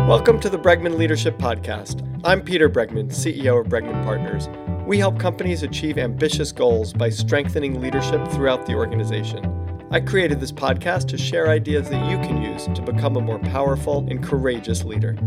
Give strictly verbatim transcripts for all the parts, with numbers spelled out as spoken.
Welcome to the Bregman Leadership Podcast. I'm Peter Bregman, C E O of Bregman Partners. We help companies achieve ambitious goals by strengthening leadership throughout the organization. I created this podcast to share ideas that you can use to become a more powerful and courageous leader.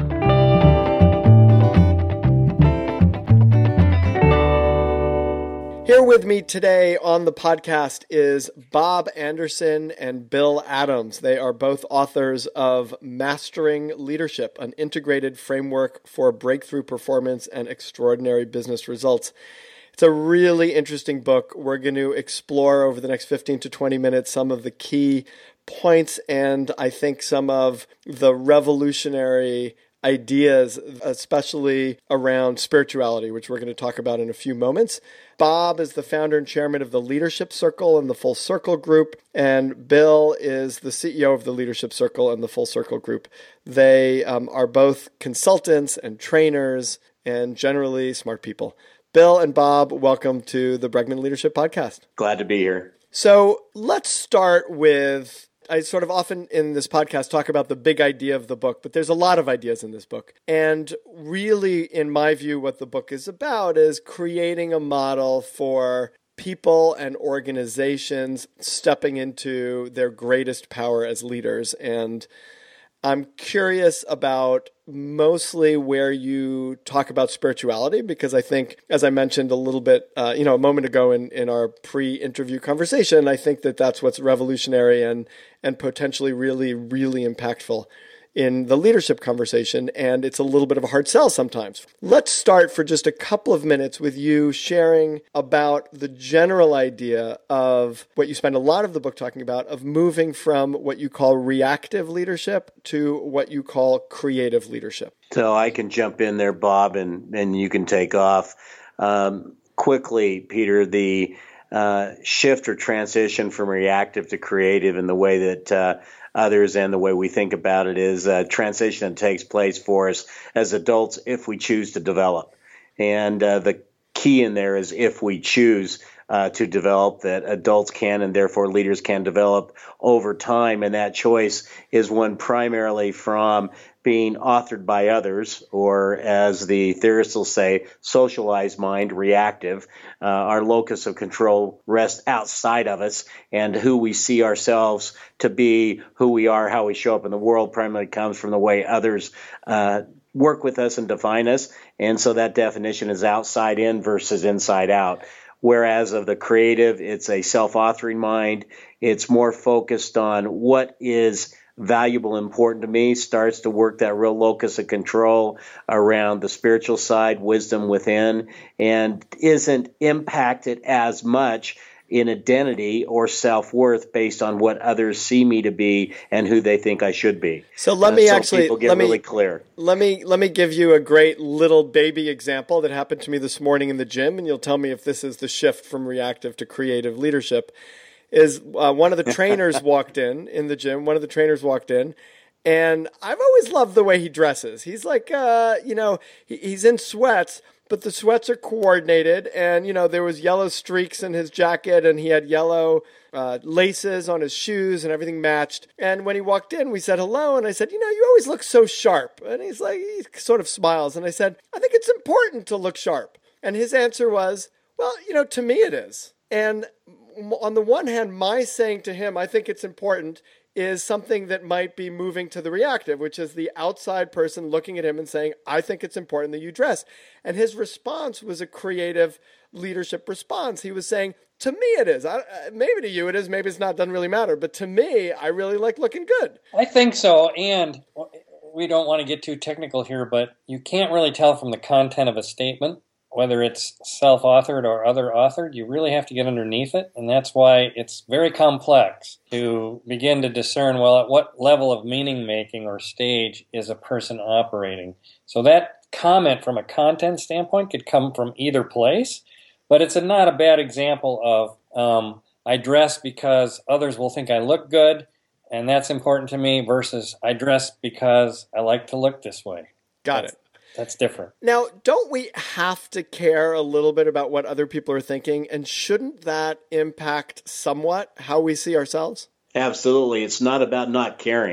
Here with me today on the podcast is Bob Anderson and Bill Adams. They are both authors of Mastering Leadership, an integrated framework for breakthrough performance and extraordinary business results. It's a really interesting book. We're going to explore over the next fifteen to twenty minutes some of the key points and I think some of the revolutionary ideas, especially around spirituality, which we're going to talk about in a few moments. Bob is the founder and chairman of the Leadership Circle and the Full Circle Group, and Bill is the C E O of the Leadership Circle and the Full Circle Group. They um, are both consultants and trainers and generally smart people. Bill and Bob, welcome to the Bregman Leadership Podcast. Glad to be here. So let's start with I sort of often in this podcast talk about the big idea of the book, but there's a lot of ideas in this book. And really, in my view, what the book is about is creating a model for people and organizations stepping into their greatest power as leaders. And I'm curious about mostly where you talk about spirituality, because I think, as I mentioned a little bit, uh, you know, a moment ago in, in our pre-interview conversation, I think that that's what's revolutionary and and potentially really, really impactful in the leadership conversation, and it's a little bit of a hard sell sometimes. Let's start for just a couple of minutes with you sharing about the general idea of what you spend a lot of the book talking about, of moving from what you call reactive leadership to what you call creative leadership. So I can jump in there, Bob, and, and you can take off. Um, quickly, Peter, the uh, shift or transition from reactive to creative in the way that uh, others and the way we think about it is a transition that takes place for us as adults if we choose to develop. And uh, the key in there is if we choose uh, to develop, that adults can and therefore leaders can develop over time. And that choice is one primarily from being authored by others, or as the theorists will say, socialized mind, reactive. Uh, our locus of control rests outside of us, and who we see ourselves to be, who we are, how we show up in the world primarily comes from the way others uh, work with us and define us. And so that definition is outside in versus inside out. Whereas of the creative, it's a self-authoring mind. It's more focused on what is valuable, important to me, starts to work that real locus of control around the spiritual side, wisdom within, and isn't impacted as much in identity or self-worth based on what others see me to be and who they think I should be. So let me uh, so actually people get let me, really clear. Let me let me give you a great little baby example that happened to me this morning in the gym, and you'll tell me if this is the shift from reactive to creative leadership. Is uh, one of the trainers walked in, in the gym, one of the trainers walked in, and I've always loved the way he dresses. He's like, uh, you know, he, he's in sweats, but the sweats are coordinated, and, you know, there was yellow streaks in his jacket, and he had yellow uh, laces on his shoes, and everything matched. And when he walked in, we said hello, and I said, you know, you always look so sharp. And he's like, he sort of smiles, and I said, I think it's important to look sharp. And his answer was, well, you know, to me it is. And on the one hand, my saying to him, I think it's important, is something that might be moving to the reactive, which is the outside person looking at him and saying, I think it's important that you dress. And his response was a creative leadership response. He was saying, to me it is. I, maybe to you it is. Maybe it's not, doesn't really matter. But to me, I really like looking good. I think so. And we don't want to get too technical here, but you can't really tell from the content of a statement whether it's self-authored or other-authored. You really have to get underneath it, and that's why it's very complex to begin to discern, well, at what level of meaning-making or stage is a person operating. So that comment from a content standpoint could come from either place, but it's a, not a bad example of um, I dress because others will think I look good, and that's important to me, versus I dress because I like to look this way. Got that's, it. That's different. Now, don't we have to care a little bit about what other people are thinking? And shouldn't that impact somewhat how we see ourselves? Absolutely. It's not about not caring.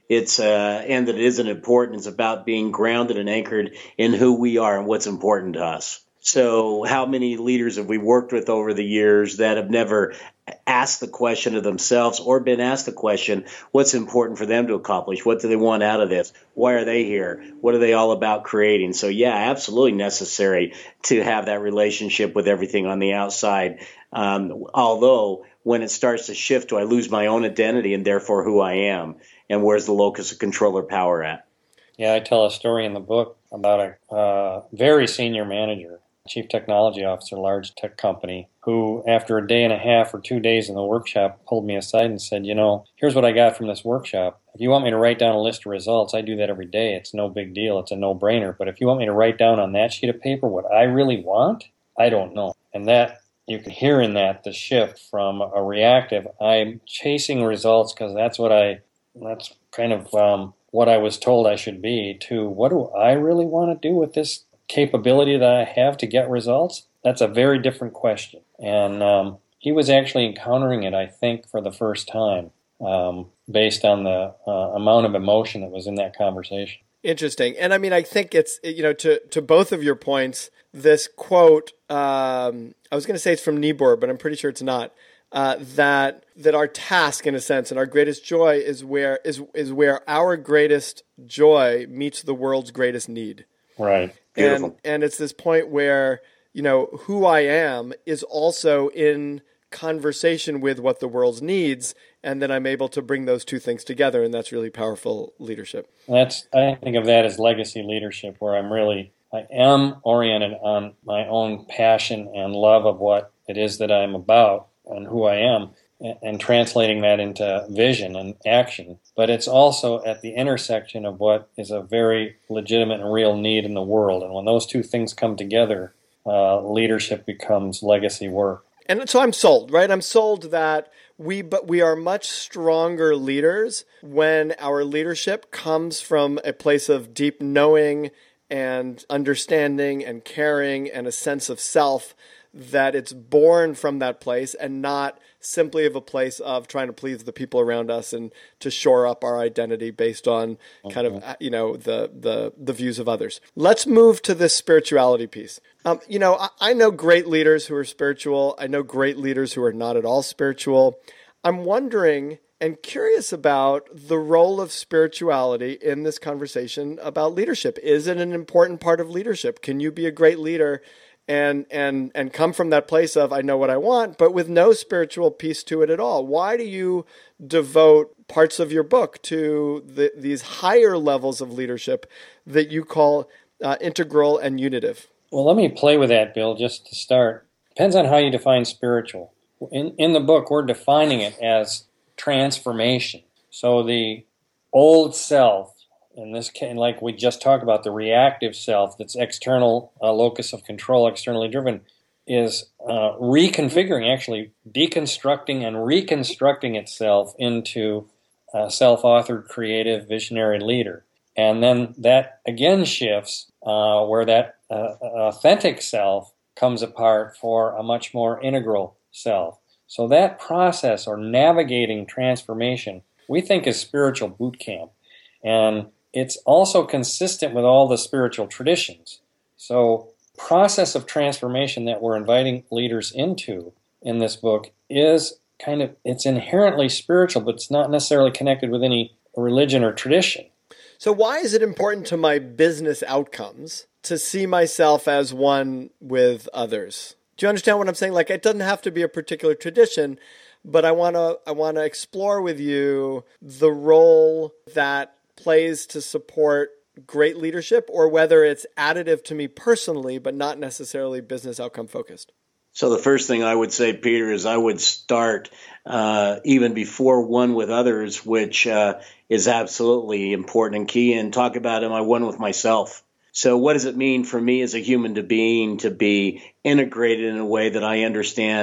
It's uh, and that it isn't important. It's about being grounded and anchored in who we are and what's important to us. So how many leaders have we worked with over the years that have never asked the question of themselves or been asked the question, what's important for them to accomplish? What do they want out of this? Why are they here? What are they all about creating? So, yeah, absolutely necessary to have that relationship with everything on the outside. Um, although when it starts to shift, do I lose my own identity and therefore who I am? And where's the locus of control or power at? Yeah, I tell a story in the book about a uh, very senior manager, chief technology officer, large tech company, who after a day and a half or two days in the workshop pulled me aside and said, you know, here's what I got from this workshop. If you want me to write down a list of results, I do that every day. It's no big deal. It's a no-brainer. But if you want me to write down on that sheet of paper what I really want, I don't know. And that, you can hear in that the shift from a reactive, I'm chasing results because that's what I, that's kind of um, what I was told I should be, to what do I really want to do with this capability that I have to get results? That's a very different question. And um, he was actually encountering it, I think, for the first time, um, based on the uh, amount of emotion that was in that conversation. Interesting. And I mean, I think it's, you know, to, to both of your points, this quote, um, I was going to say it's from Niebuhr, but I'm pretty sure it's not, uh, that that our task, in a sense, and our greatest joy is where is is where our greatest joy meets the world's greatest need. Right. And, and it's this point where, you know, who I am is also in conversation with what the world needs, and then I'm able to bring those two things together, and that's really powerful leadership. That's, I think of that as legacy leadership, where I'm really, I am oriented on my own passion and love of what it is that I'm about and who I am, and, and translating that into vision and action. But it's also at the intersection of what is a very legitimate and real need in the world. And when those two things come together, uh, leadership becomes legacy work. And so I'm sold, right? I'm sold that we but we are much stronger leaders when our leadership comes from a place of deep knowing and understanding and caring and a sense of self, that it's born from that place and not simply of a place of trying to please the people around us and to shore up our identity based on kind of, you know, the the the views of others. Let's move to this spirituality piece. Um, you know, I, I know great leaders who are spiritual. I know great leaders who are not at all spiritual. I'm wondering and curious about the role of spirituality in this conversation about leadership. Is it an important part of leadership? Can you be a great leader and and and come from that place of I know what I want, but with no spiritual piece to it at all? Why do you devote parts of your book to the, these higher levels of leadership that you call uh, integral and unitive? Well, let me play with that, Bill, just to start. Depends on how you define spiritual. In in the book, we're defining it as transformation. So the old self, in this case, like we just talked about, the reactive self that's external uh, locus of control, externally driven, is uh, reconfiguring, actually deconstructing and reconstructing itself into a self-authored, creative, visionary leader. And then that again shifts uh, where that uh, authentic self comes apart for a much more integral self. So that process, or navigating transformation, we think is spiritual boot camp. And it's also consistent with all the spiritual traditions. So process of transformation that we're inviting leaders into in this book is kind of, it's inherently spiritual, but it's not necessarily connected with any religion or tradition. So why is it important to my business outcomes to see myself as one with others? Do you understand what I'm saying? Like, it doesn't have to be a particular tradition, but I want to I want to explore with you the role that plays to support great leadership, or whether it's additive to me personally, but not necessarily business outcome focused. So the first thing I would say, Peter, is I would start uh, even before one with others, which uh, is absolutely important and key, and talk about, am I one with myself? So what does it mean for me as a human being to be integrated in a way that I understand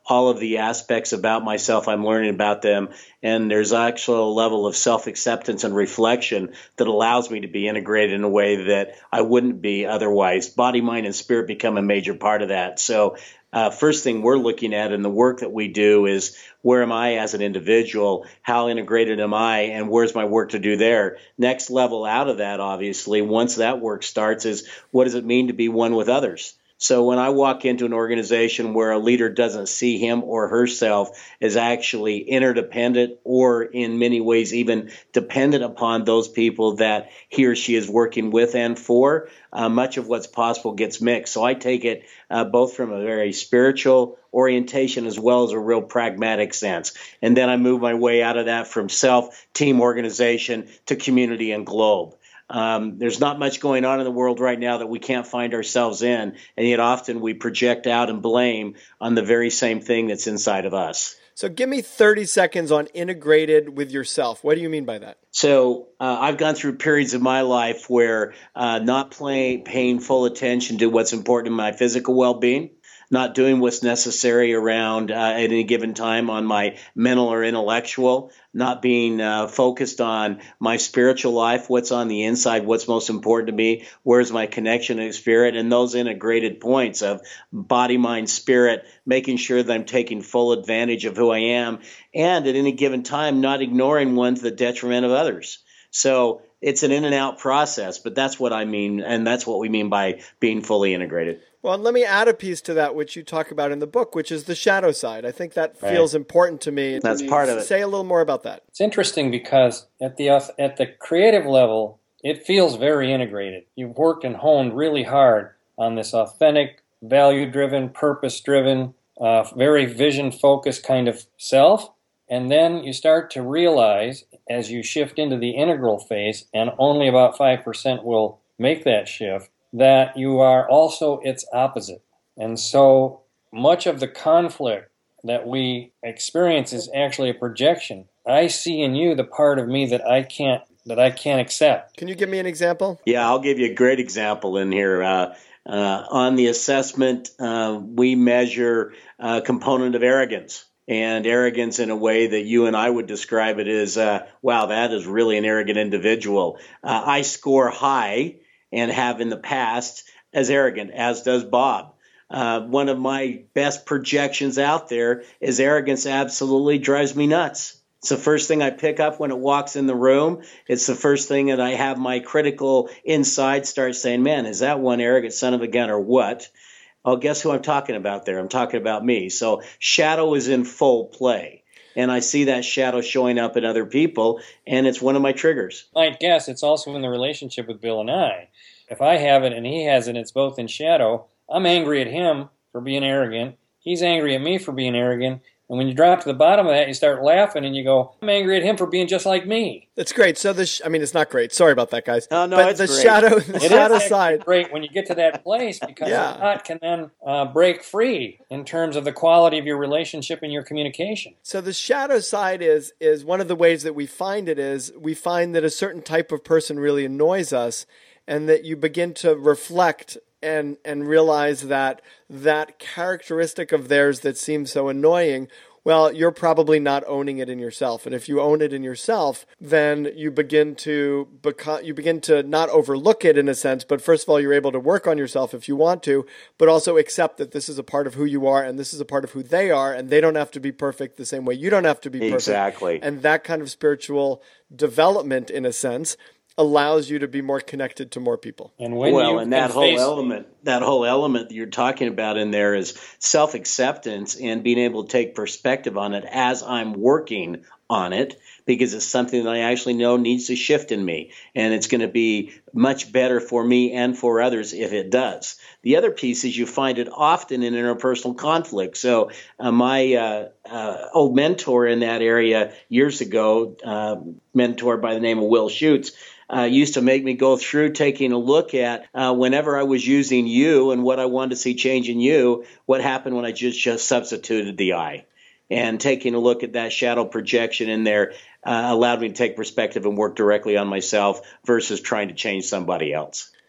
all of the aspects about myself. I'm learning about them. And there's actually a level of self-acceptance and reflection that allows me to be integrated in a way that I wouldn't be otherwise. Body, mind, and spirit become a major part of that. So uh, first thing we're looking at in the work that we do is, where am I as an individual? How integrated am I? And where's my work to do there? Next level out of that, obviously, once that work starts, is what does it mean to be one with others? So when I walk into an organization where a leader doesn't see him or herself as actually interdependent, or in many ways even dependent upon those people that he or she is working with and for, uh, much of what's possible gets mixed. So I take it uh, both from a very spiritual orientation as well as a real pragmatic sense. And then I move my way out of that from self, team, organization to community and globe. Um, there's not much going on in the world right now that we can't find ourselves in, and yet often we project out and blame on the very same thing that's inside of us. So give me thirty seconds on integrated with yourself. What do you mean by that? So uh, I've gone through periods of my life where uh, not play, paying full attention to what's important in my physical well-being, not doing what's necessary around uh, at any given time on my mental or intellectual, not being uh, focused on my spiritual life, what's on the inside, what's most important to me, where's my connection to spirit, and those integrated points of body, mind, spirit, making sure that I'm taking full advantage of who I am, and at any given time not ignoring one to the detriment of others. So it's an in and out process, but that's what I mean, and that's what we mean by being fully integrated. Well, let me add a piece to that, which you talk about in the book, which is the shadow side. I think that Right. feels important to me. That's part of it. Say a little more about that. It's interesting because at the at the creative level, it feels very integrated. You've worked and honed really hard on this authentic, value-driven, purpose-driven, uh, very vision-focused kind of self. And then you start to realize, as you shift into the integral phase, and only about five percent will make that shift, that you are also its opposite. And so much of the conflict that we experience is actually a projection. I see in you the part of me that I can't that I can't accept. Can you give me an example? Yeah, I'll give you a great example in here. Uh, uh, on the assessment, uh, we measure a component of arrogance. And arrogance in a way that you and I would describe it as, uh, wow, that is really an arrogant individual. Uh, I score high and have in the past as arrogant, as does Bob. Uh, one of my best projections out there is arrogance absolutely drives me nuts. It's the first thing I pick up when it walks in the room. It's the first thing that I have my critical inside start saying, man, is that one arrogant son of a gun or what? Oh, guess who I'm talking about there? I'm talking about me. So shadow is in full play. And I see that shadow showing up in other people, and it's one of my triggers. I guess it's also in the relationship with Bill and I. If I have it and he has it, it's both in shadow. I'm angry at him for being arrogant. He's angry at me for being arrogant. And when you drop to the bottom of that, you start laughing and you go, I'm angry at him for being just like me. That's great. So the, sh- I mean, it's not great. Sorry about that, guys. Oh, no, but it's the great. shadow, the It shadow is side. great when you get to that place because Yeah. the knot can then uh, break free in terms of the quality of your relationship and your communication. So the shadow side is is one of the ways that we find it is we find that a certain type of person really annoys us, and that you begin to reflect and and realize that that characteristic of theirs that seems so annoying, well, you're probably not owning it in yourself. And if you own it in yourself, then you begin to become, you begin to not overlook it in a sense, but first of all, you're able to work on yourself if you want to, but also accept that this is a part of who you are and this is a part of who they are, and they don't have to be perfect the same way you don't have to be perfect. Exactly. And that kind of spiritual development, in a sense, allows you to be more connected to more people. And when well, you and that can whole face- element, that whole element that you're talking about in there is self-acceptance and being able to take perspective on it as I'm working on it, because it's something that I actually know needs to shift in me, and it's going to be much better for me and for others if it does. The other piece is you find it often in interpersonal conflict. So uh, my uh, uh, old mentor in that area years ago, uh, mentor by the name of Will Schutz, Uh, used to make me go through taking a look at uh, whenever I was using you and what I wanted to see change in you, what happened when I just, just substituted the I. And taking a look at that shadow projection in there uh, allowed me to take perspective and work directly on myself versus trying to change somebody else.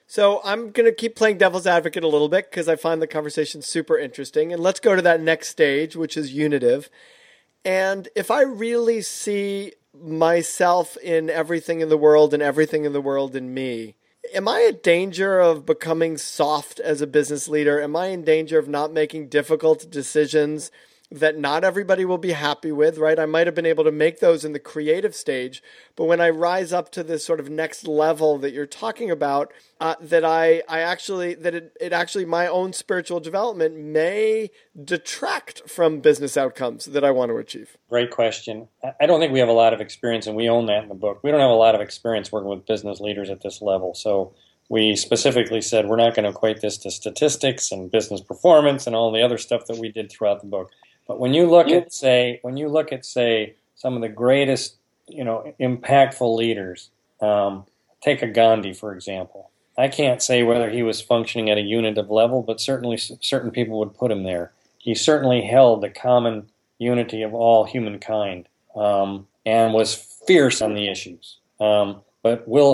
So I'm going to keep playing devil's advocate a little bit because I find the conversation super interesting. And let's go to that next stage, which is unitive. And if I really see myself in everything in the world and everything in the world in me, am I in danger of becoming soft as a business leader? Am I in danger of not making difficult decisions that not everybody will be happy with, right? I might have been able to make those in the creative stage, but when I rise up to this sort of next level that you're talking about, uh, that I, I actually, that it, it actually, my own spiritual development may detract from business outcomes that I want to achieve. Great question. I don't think we have a lot of experience, and we own that in the book. We don't have a lot of experience working with business leaders at this level. So we specifically said we're not going to equate this to statistics and business performance and all the other stuff that we did throughout the book. But when you look at, say, when you look at, say, some of the greatest, you know, impactful leaders, um, take a Gandhi, for example. I can't say whether he was functioning at a unitive level, but certainly certain people would put him there. He certainly held the common unity of all humankind, um, and was fierce on the issues. Um, but Will,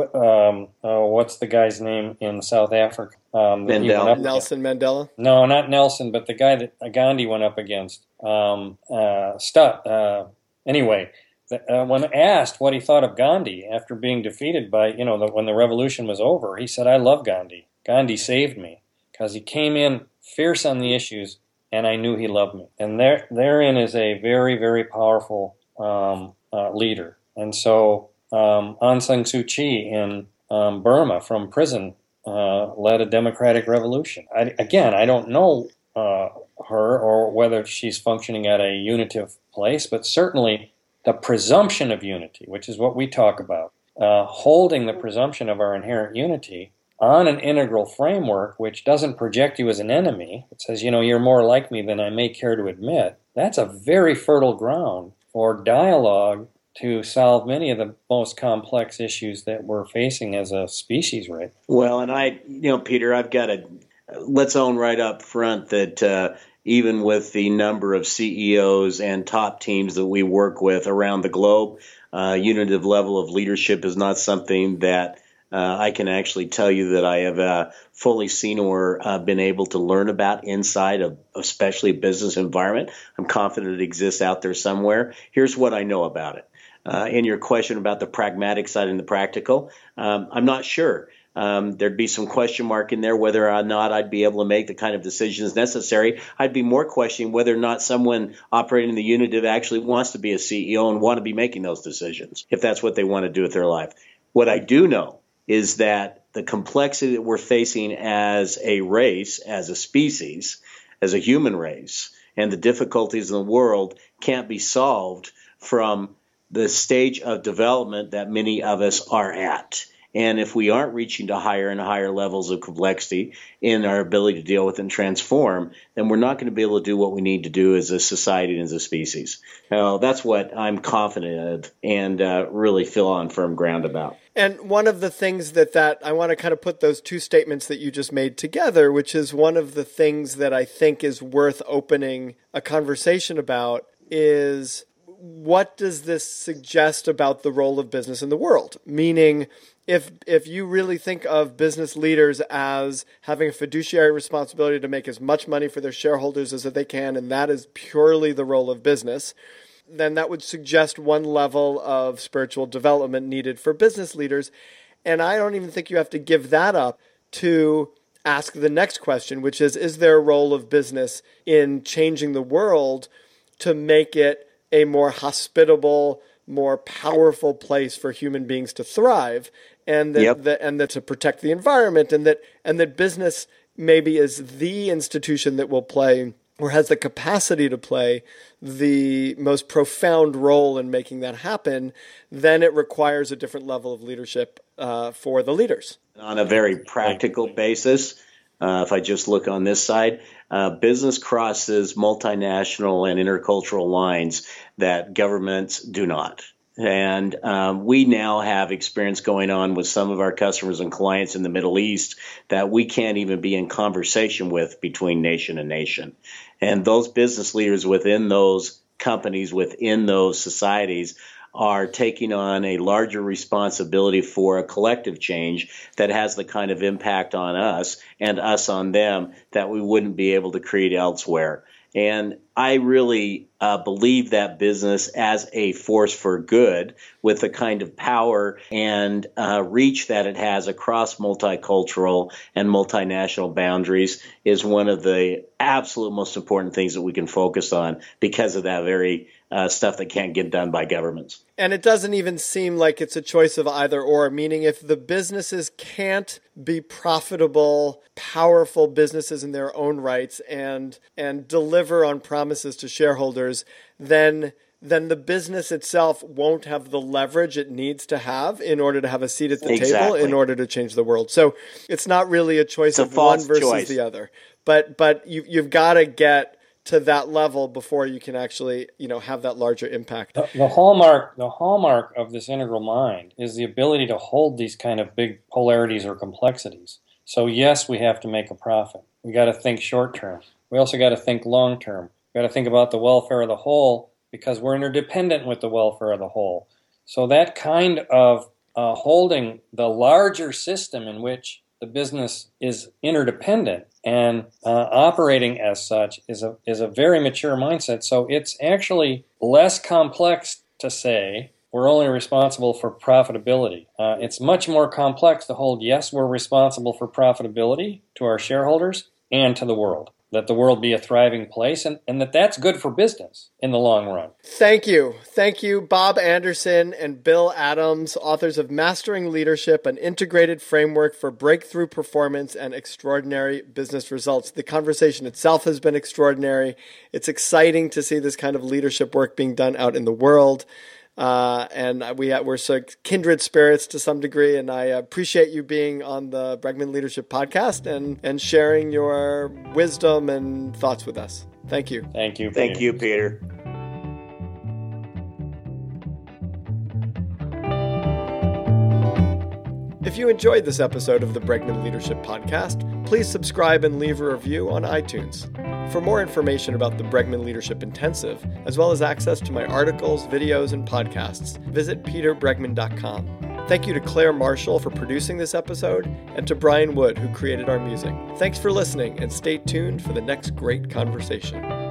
um, oh, what's the guy's name in South Africa? Um, Mandela. Nelson Mandela? No, not Nelson, but the guy that Gandhi went up against. Um, uh, Stutt. Uh, anyway, the, uh, when asked what he thought of Gandhi after being defeated by, you know, the, when the revolution was over, he said, "I love Gandhi. Gandhi saved me because he came in fierce on the issues, and I knew he loved me." And there, therein is a very, very powerful um, uh, leader. And so um, Aung San Suu Kyi in um, Burma from prison Uh, led a democratic revolution. I, again, I don't know uh, her or whether she's functioning at a unitive place, but certainly the presumption of unity, which is what we talk about, uh, holding the presumption of our inherent unity on an integral framework which doesn't project you as an enemy. It says, you know, you're more like me than I may care to admit. That's a very fertile ground for dialogue to solve many of the most complex issues that we're facing as a species, right? Well, and I, you know, Peter, I've got to, let's own right up front that uh, even with the number of C E Os and top teams that we work with around the globe, uh, unitive level of leadership is not something that uh, I can actually tell you that I have uh, fully seen or uh, been able to learn about inside of especially a business environment. I'm confident it exists out there somewhere. Here's what I know about it. Uh, in your question about the pragmatic side and the practical, um, I'm not sure. Um, there'd be some question mark in there whether or not I'd be able to make the kind of decisions necessary. I'd be more questioning whether or not someone operating the unitive actually wants to be a C E O and want to be making those decisions, if that's what they want to do with their life. What I do know is that the complexity that we're facing as a race, as a species, as a human race, and the difficulties in the world can't be solved from the stage of development that many of us are at. And if we aren't reaching to higher and higher levels of complexity in our ability to deal with and transform, then we're not going to be able to do what we need to do as a society and as a species. Now, that's what I'm confident of and uh, really feel on firm ground about. And one of the things that, that I want to kind of put those two statements that you just made together, which is one of the things that I think is worth opening a conversation about, is what does this suggest about the role of business in the world? Meaning, if if you really think of business leaders as having a fiduciary responsibility to make as much money for their shareholders as they can, and that is purely the role of business, then that would suggest one level of spiritual development needed for business leaders. And I don't even think you have to give that up to ask the next question, which is, is there a role of business in changing the world to make it a more hospitable, more powerful place for human beings to thrive, and that, yep. that and that to protect the environment, and that and that business maybe is the institution that will play or has the capacity to play the most profound role in making that happen, then it requires a different level of leadership uh, for the leaders. On a very practical basis, uh, if I just look on this side, uh, business crosses multinational and intercultural lines that governments do not. And um, we now have experience going on with some of our customers and clients in the Middle East that we can't even be in conversation with between nation and nation. And those business leaders within those companies, within those societies, are taking on a larger responsibility for a collective change that has the kind of impact on us and us on them that we wouldn't be able to create elsewhere. And I really uh, believe that business as a force for good, with the kind of power and uh, reach that it has across multicultural and multinational boundaries, is one of the absolute most important things that we can focus on because of that very uh, stuff that can't get done by governments. And it doesn't even seem like it's a choice of either or, meaning if the businesses can't be profitable, powerful businesses in their own rights and and deliver on promises to shareholders, then then the business itself won't have the leverage it needs to have in order to have a seat at the exactly. table in order to change the world. So it's not really a choice it's of a one versus choice. the other. But but you you've got to get to that level before you can actually, you know, have that larger impact. The, the hallmark, the hallmark of this integral mind is the ability to hold these kind of big polarities or complexities. So yes, we have to make a profit. We got to think short term. We also got to think long term. We got to think about the welfare of the whole, because we're interdependent with the welfare of the whole. So that kind of uh, holding the larger system in which the business is interdependent and uh, operating as such is a is a very mature mindset. So it's actually less complex to say we're only responsible for profitability. Uh, it's much more complex to hold, yes, we're responsible for profitability to our shareholders and to the world, that the world be a thriving place, and, and that that's good for business in the long run. Thank you. Thank you, Bob Anderson and Bill Adams, authors of Mastering Leadership, an integrated framework for breakthrough performance and extraordinary business results. The conversation itself has been extraordinary. It's exciting to see this kind of leadership work being done out in the world. Uh, and we we're so kindred spirits to some degree, and I appreciate you being on the Bregman Leadership Podcast and, and sharing your wisdom and thoughts with us. Thank you. Thank you. Thank Peter. you, Peter. If you enjoyed this episode of the Bregman Leadership Podcast, please subscribe and leave a review on iTunes. For more information about the Bregman Leadership Intensive, as well as access to my articles, videos, and podcasts, visit peter bregman dot com. Thank you to Claire Marshall for producing this episode, and to Brian Wood, who created our music. Thanks for listening, and stay tuned for the next great conversation.